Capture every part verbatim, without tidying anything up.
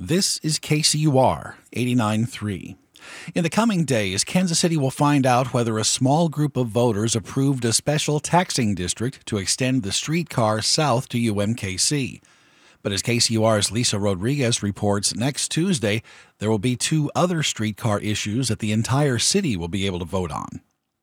This is K C U R eighty-nine point three. In the coming days, Kansas City will find out whether a small group of voters approved a special taxing district to extend the streetcar south to U M K C. But as K C U R's Lisa Rodriguez reports, next Tuesday, there will be two other streetcar issues that the entire city will be able to vote on.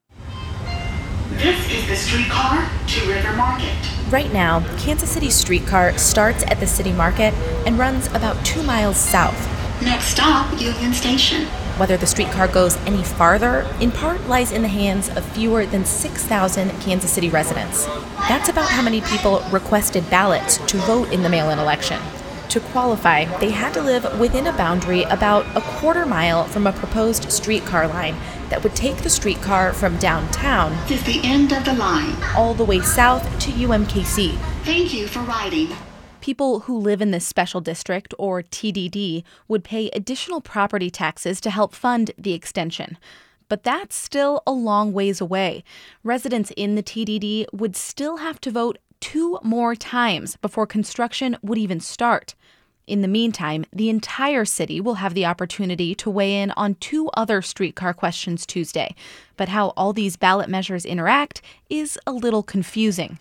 This is the streetcar to River Market. Right now, Kansas City's streetcar starts at the city market and runs about two miles south. Next stop, Union Station. Whether the streetcar goes any farther, in part lies in the hands of fewer than six thousand Kansas City residents. That's about how many people requested ballots to vote in the mail-in election. To qualify, they had to live within a boundary about a quarter mile from a proposed streetcar line that would take the streetcar from downtown This is the end of the line. all the way south to U M K C. Thank you for riding. People who live in this special district, or T D D, would pay additional property taxes to help fund the extension. But that's still a long ways away. Residents in the T D D would still have to vote two more times before construction would even start. In the meantime, the entire city will have the opportunity to weigh in on two other streetcar questions Tuesday. But how all these ballot measures interact is a little confusing.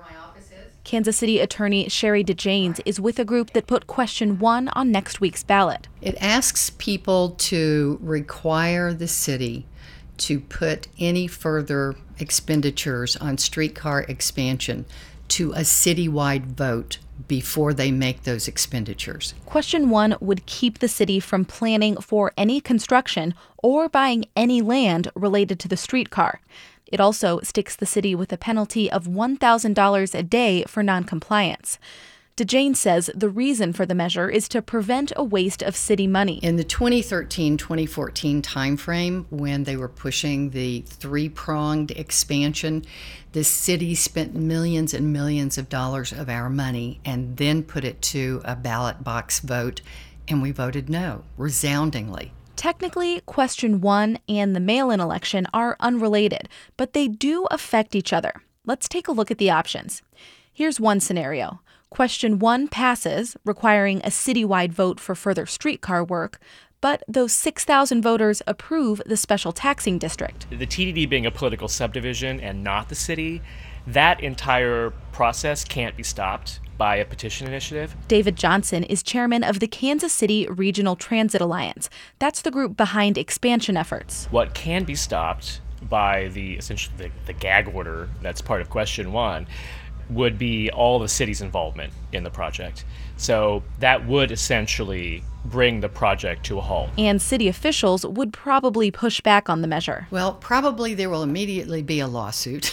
Kansas City Attorney Sherry DeJanes is with a group that put question one on next week's ballot. It asks people to require the city to put any further expenditures on streetcar expansion to a citywide vote before they make those expenditures. Question one would keep the city from planning for any construction or buying any land related to the streetcar. It also sticks the city with a penalty of one thousand dollars a day for noncompliance. DeJane says the reason for the measure is to prevent a waste of city money. In the twenty thirteen twenty fourteen timeframe, when they were pushing the three-pronged expansion, the city spent millions and millions of dollars of our money and then put it to a ballot box vote, and we voted no, resoundingly. Technically, question one and the mail-in election are unrelated, but they do affect each other. Let's take a look at the options. Here's one scenario. Question one passes, requiring a citywide vote for further streetcar work, but those six thousand voters approve the special taxing district. The T D D being a political subdivision and not the city, that entire process can't be stopped by a petition initiative. David Johnson is chairman of the Kansas City Regional Transit Alliance. That's the group behind expansion efforts. What can be stopped by the essentially the, the gag order that's part of question one would be all the city's involvement in the project. So that would essentially bring the project to a halt. And city officials would probably push back on the measure. Well, probably there will immediately be a lawsuit.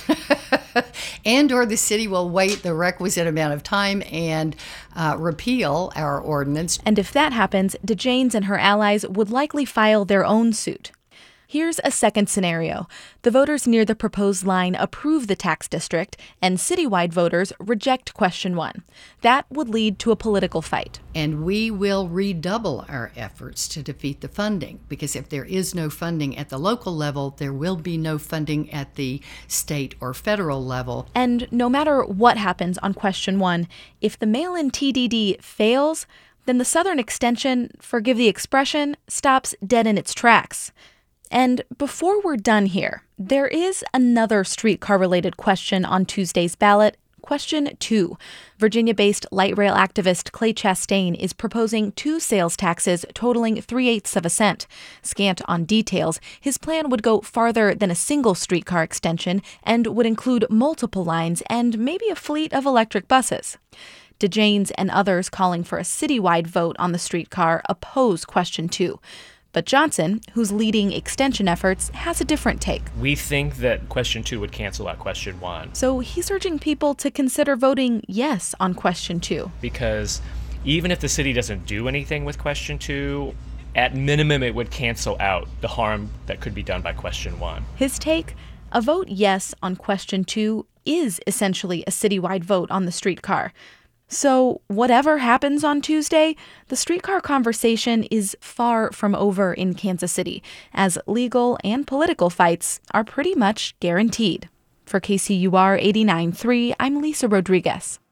And or the city will wait the requisite amount of time and uh, repeal our ordinance. And if that happens, DeJanes and her allies would likely file their own suit. Here's a second scenario. The voters near the proposed line approve the tax district, and citywide voters reject question one. That would lead to a political fight. And we will redouble our efforts to defeat the funding, because if there is no funding at the local level, there will be no funding at the state or federal level. And no matter what happens on question one, if the mail-in T D D fails, then the Southern Extension, forgive the expression, stops dead in its tracks. And before we're done here, there is another streetcar-related question on Tuesday's ballot, question two. Virginia-based light rail activist Clay Chastain is proposing two sales taxes totaling three-eighths of a cent. Scant on details, his plan would go farther than a single streetcar extension and would include multiple lines and maybe a fleet of electric buses. DeJanes and others calling for a citywide vote on the streetcar oppose question two. But Johnson, who's leading extension efforts, has a different take. We think that question two would cancel out question one. So he's urging people to consider voting yes on question two. Because even if the city doesn't do anything with question two, at minimum it would cancel out the harm that could be done by question one. His take? A vote yes on question two is essentially a citywide vote on the streetcar. So whatever happens on Tuesday, the streetcar conversation is far from over in Kansas City, as legal and political fights are pretty much guaranteed. For K C U R eighty-nine point three, I'm Lisa Rodriguez.